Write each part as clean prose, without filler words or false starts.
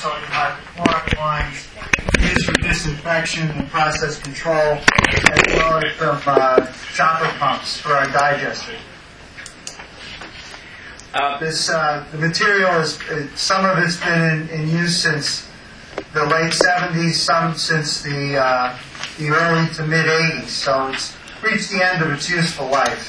sodium hypochlorite lines, used for disinfection and process control, as well as some chopper pumps for our digester. The material is, some of it's been in use since the late 70s, some since the early to mid 80s, so it's reached the end of its useful life.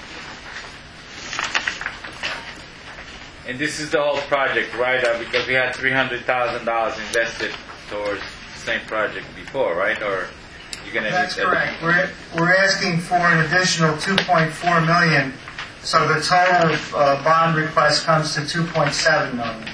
And this is the whole project, right? Because we had $300,000 invested towards the same project before, right? Or you're going to? That's correct. We're asking for an additional $2.4 million, so the total bond request comes to $2.7 million.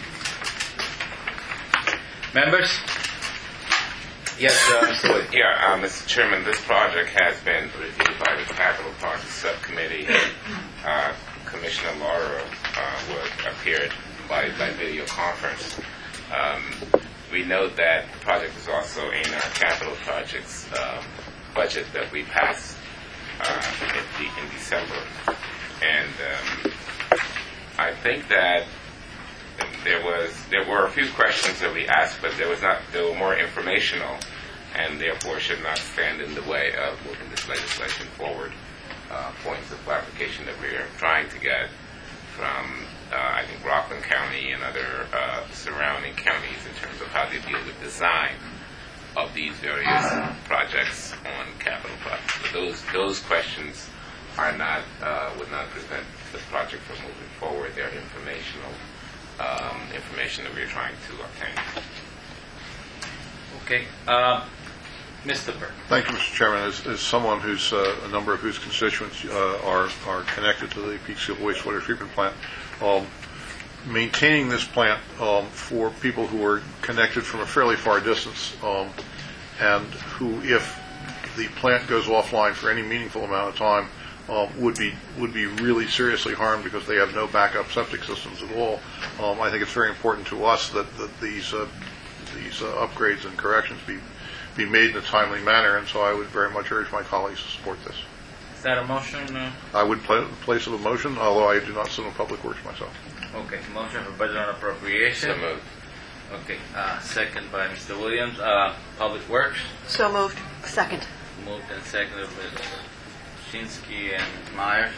Members? Yes, Mr. Wood. Yeah, Mr. Chairman, this project has been reviewed by the Capital Project Subcommittee. Commissioner Laura appeared by video conference. We note that the project is also in our capital projects budget that we passed in December. And I think that there were a few questions that we asked, but they were more informational, and therefore should not stand in the way of moving this legislation forward. Points of clarification that we are trying to get from, I think, Rockland County and other surrounding counties in terms of how they deal with design of these various projects on capital projects. So those questions are not would not prevent the project from moving forward. They're informational information that we're trying to obtain. Okay. Mr. Burke. Thank you, Mr. Chairman. As someone who's a number of whose constituents are connected to the Peekskill wastewater treatment plant, maintaining this plant for people who are connected from a fairly far distance and who, if the plant goes offline for any meaningful amount of time, would be really seriously harmed because they have no backup septic systems at all. I think it's very important to us that these upgrades and corrections be made in a timely manner, and so I would very much urge my colleagues to support this. Is that a motion? I would place of a motion, although I do not sit on Public Works myself. Okay, motion for budget and appropriation. So moved. Okay, second by Mr. Williams. Public Works. So moved. Second. Moved and seconded by Shinsky and Myers.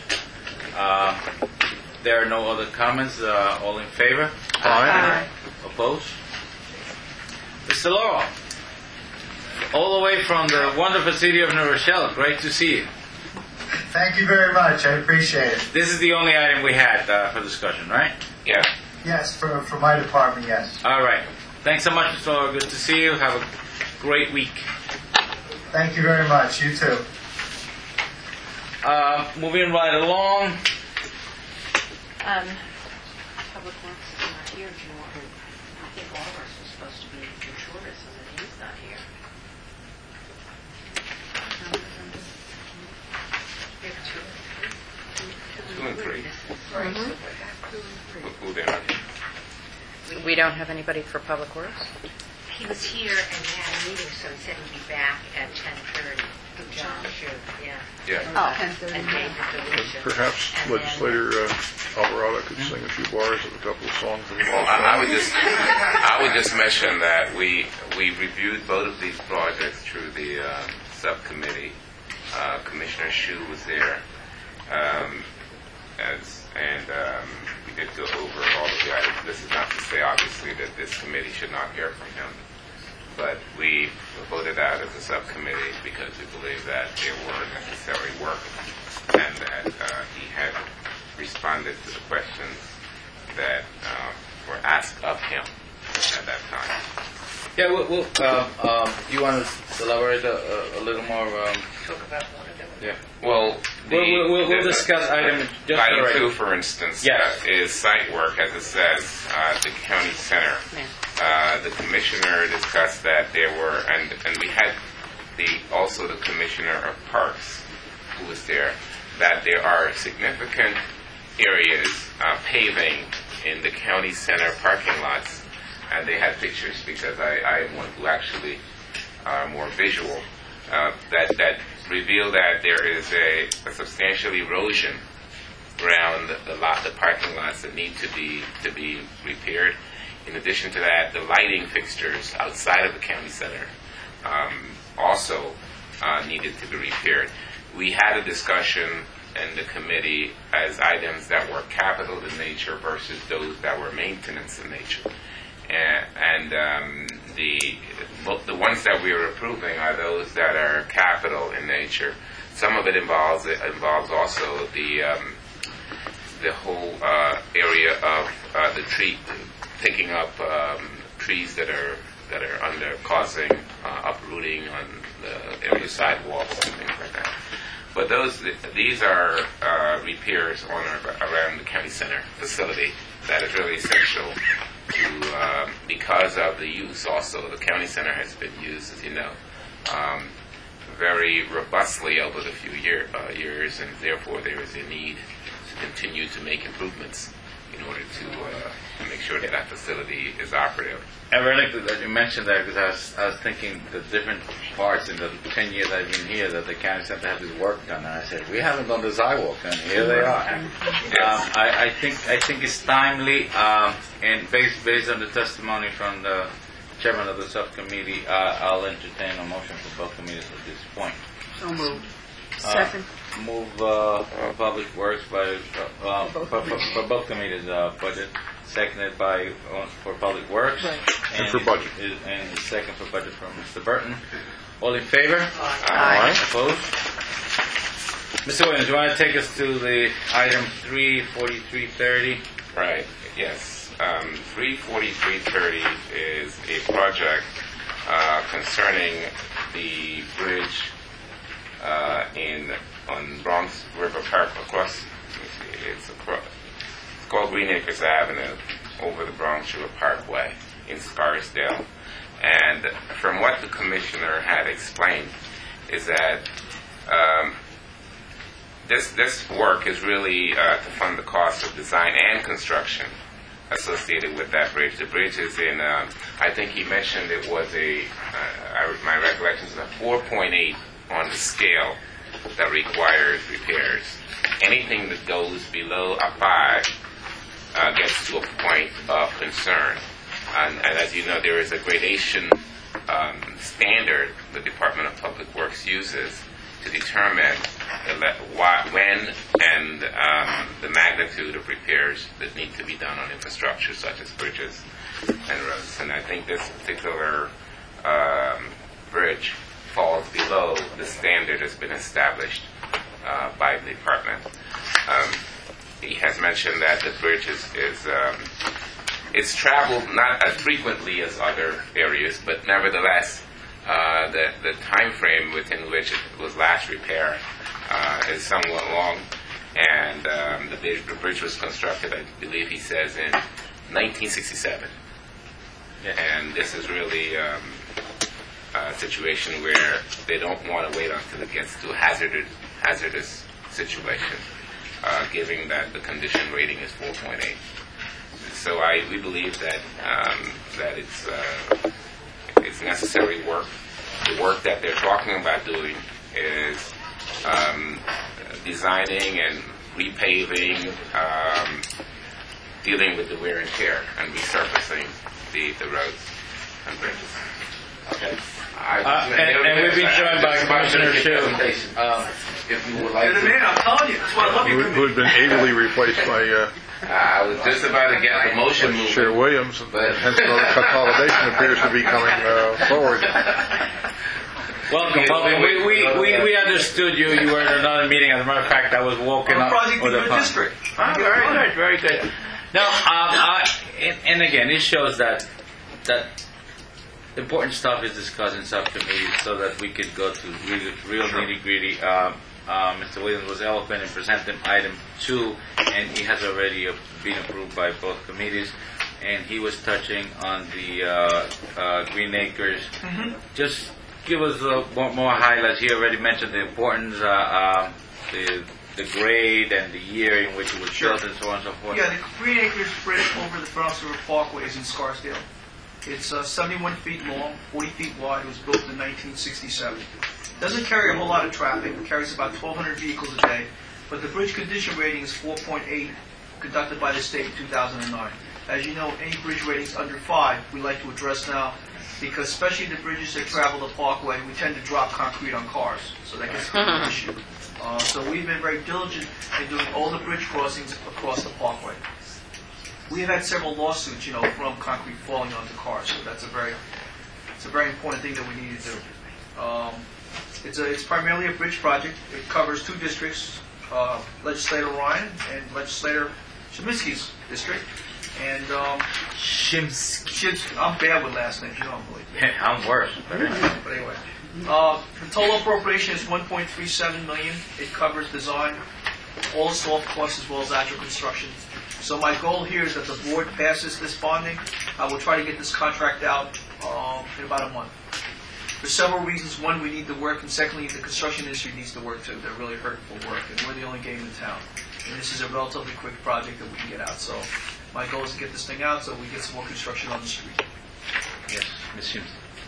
There are no other comments. All in favor? Aye. Opposed? Mr. Laurel, all the way from the wonderful city of New Rochelle. Great to see you. Thank you very much. I appreciate it. This is the only item we had for discussion, right? Yeah. Yes, for my department, yes. All right. Thanks so much, Mr. Laurel. Good to see you. Have a great week. Thank you very much. You too. Moving right along. Public Works is not here. Do you want to? I think all of us are supposed to be in tourism, and he's not here. Two and three. Mm-hmm. Who there? We don't have anybody for Public Works? He was here and had a meeting, so he said he'd be back at 10:30. John, sure, yeah. Yeah. Oh. And made the deletion. Perhaps And Legislator Alvarado could sing a few bars and a couple of songs. Well, I would just mention that we reviewed both of these projects through the subcommittee. Commissioner Shu was there, and we did go over all of the items. This is not to say, obviously, that this committee should not hear from him, but we voted out as a subcommittee because we believe that there were necessary work and that he had responded to the questions that were asked of him at that time. Yeah, you want to elaborate a little more? talk about one of them. Yeah. Well, we'll discuss item just item right. 2, for instance, Yes. is site work, as it says, at the county center. The commissioner discussed that there were, and we had also the commissioner of parks who was there, that there are significant areas paving in the county center parking lots, and they had pictures because I am one who actually are more visual, that reveal that there is a substantial erosion around the parking lots that need to be repaired. In addition to that, the lighting fixtures outside of the county center also needed to be repaired. We had a discussion in the committee as items that were capital in nature versus those that were maintenance in nature. And the ones that we are approving are those that are capital in nature. Some of it involves also the whole area of the tree, picking up trees that are under causing uprooting on the area sidewalks and things like that. But these are repairs on around the county center facility that is really essential to, because of the use also. The county center has been used, as you know, very robustly over the few years, and therefore there is a need to continue to make improvements in order to make sure that facility is operative. And really, that you mentioned that because I was thinking the different parts in the 10 years I've been here that the county center had this work done, and I said we haven't done the sidewalk, and here they are. I think it's timely, and based on the testimony from the chairman of the subcommittee, I'll entertain a motion for both committees at this point. So moved. Second. Move Public Works by for both committees budget. Seconded by for Public Works. Right. And for budget. And the second for budget from Mr. Burton. All in favor? Aye. Opposed? Mr. Williams, you want to take us to the item 34330? Right, yes. 34330 is a project concerning the bridge on Bronx River Park across. It's called Green Acres Avenue over the Bronx River Parkway in Scarsdale. And from what the commissioner had explained is that this work is really to fund the cost of design and construction associated with that bridge. The bridge is in, I think he mentioned it was my recollection is a 4.8 on the scale that requires repairs. Anything that goes below a 5 gets to a point of concern. And as you know, there is a gradation standard the Department of Public Works uses to determine when and the magnitude of repairs that need to be done on infrastructure such as bridges and roads. And I think this particular bridge falls below the standard that's been established by the department. He has mentioned that the bridge it's traveled not as frequently as other areas, but nevertheless, the time frame within which it was last repaired is somewhat long. And the bridge was constructed, I believe he says, in 1967. Yes. And this is really a situation where they don't want to wait until it gets to a hazardous situation, given that the condition rating is 4.8. So we believe that that it's necessary work. The work that they're talking about doing is designing and repaving, dealing with the wear and tear, and resurfacing the roads and bridges. Okay. And we've been joined by Commissioner Shu. If you would like You're the man, I'm telling you. That's why I love you. Who had been ably replaced by I was just about to get the motion moving. Chair Williams, and hence another consolidation appears to be coming forward. Welcome, Bobby. We understood you. You were in another meeting. As a matter of fact, I was walking up Project with in a your phone. district. All right, very good. Now, and again, it shows that important stuff is discussed in subcommittees so that we could go to real nitty-gritty. Mr. Williams was eloquent in presenting item 2, and he has already been approved by both committees. And he was touching on the Green Acres. Mm-hmm. Just give us more highlights. He already mentioned the importance, the grade, and the year in which it was built, and so on and so forth. Yeah, the Green Acres Bridge over the Bronx River Parkway is in Scarsdale. It's 71 feet long, 40 feet wide. It was built in 1967. Doesn't carry a whole lot of traffic. It carries about 1,200 vehicles a day. But the bridge condition rating is 4.8, conducted by the state in 2009. As you know, any bridge ratings under 5, we like to address now, because especially the bridges that travel the Parkway, we tend to drop concrete on cars, so that gets to be an issue. So we've been very diligent in doing all the bridge crossings across the Parkway. We've had several lawsuits, from concrete falling onto cars, so it's a very important thing that we need to do. It's primarily a bridge project. It covers 2 districts, Legislator Ryan and Legislator Cheminsky's district. And Shimsky. I'm bad with last names, don't believe me. I'm worse. But anyway, the total appropriation is $1.37 million. It covers design, all the soft costs, as well as actual construction. So my goal here is that the board passes this bonding. I will try to get this contract out in about a month. For several reasons. One, we need the work, and secondly, the construction industry needs the work too. They're really hurting for work, and we're the only game in town. And this is a relatively quick project that we can get out. So my goal is to get this thing out so we get some more construction on the street. Yes, Ms. Sims.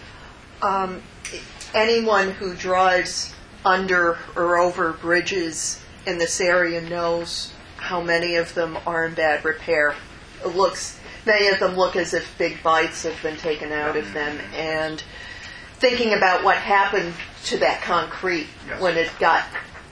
Anyone who drives under or over bridges in this area knows how many of them are in bad repair. Many of them look as if big bites have been taken out of them, and thinking about what happened to that concrete when it got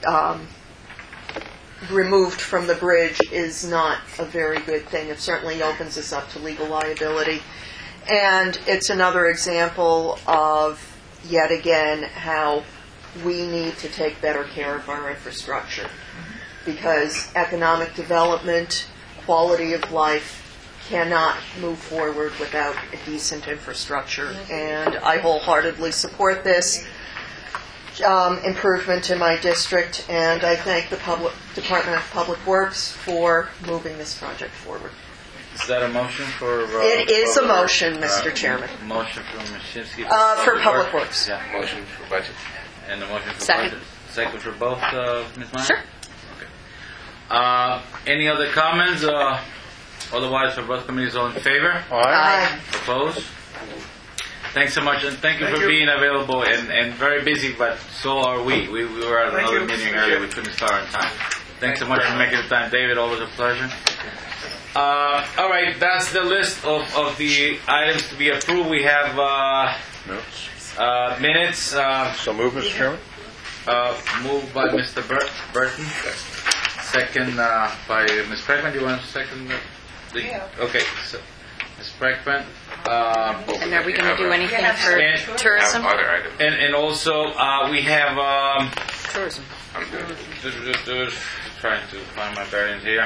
removed from the bridge is not a very good thing. It certainly opens us up to legal liability. And it's another example of, yet again, how we need to take better care of our infrastructure. Because economic development, quality of life, cannot move forward without a decent infrastructure. And I wholeheartedly support this improvement in my district, and I thank the Department of Public Works for moving this project forward. Is that a motion for... It is a motion, Mr. Chairman. Motion from Ms. Shimsky. For Public Works. Yeah. Motion for budget. And the motion for Second. budget. Second for both, Ms. Meyer? Sure. Okay. Any other comments? Otherwise, for both committees, all in favor? Aye. Opposed? Thanks so much, and thank you for being available and very busy, but so are we. We were at another meeting earlier. We couldn't start on time. Thanks so much for making the time. David, always a pleasure. All right, that's the list of the items to be approved. We have minutes. So move, Mr. Chairman. Moved by Mr. Burton. Second by Ms. Bregman. Do you want to second? Okay, so Ms. Bregman. And are we going to do anything for tourism? Other items. And also we have Tourism. I'm good. trying to find my bearings here.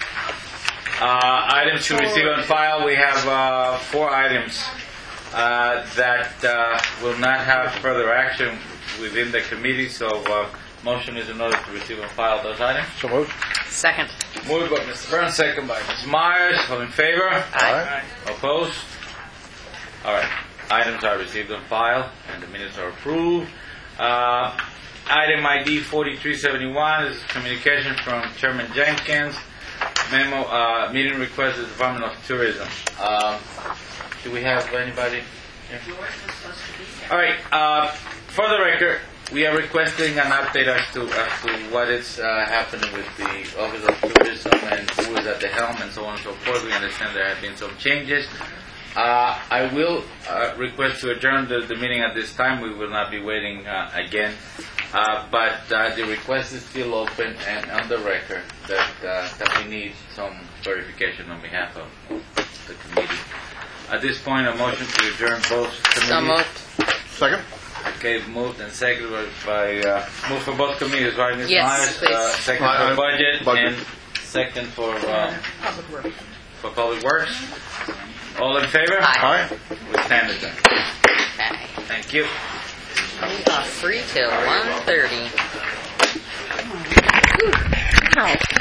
Items to receive and file. We have 4 items that will not have further action within the committee. So motion is in order to receive and file those items. So moved. Second. Moved by Mr. Burns, second by Ms. Myers. All in favor? Aye. Opposed? All right. Items are received and filed, and the minutes are approved. Item ID 4371 is communication from Chairman Jenkins. Memo, meeting request of the Department of Tourism. Do we have anybody here? All right. For the record, we are requesting an update as to what is happening with the Office of Tourism and who is at the helm and so on and so forth. We understand there have been some changes. I will request to adjourn the meeting at this time. We will not be waiting again. But the request is still open and on the record that we need some verification on behalf of the committee. At this point, a motion to adjourn both committees. So moved. Second. Okay, moved and seconded by moved for both committees, right, Ms. Yes, Myers? please. Second for budget and second for Public Works. Public Works. All in favor? Aye. We stand adjourned. Okay. Thank you. We are free till 1:30. Ow.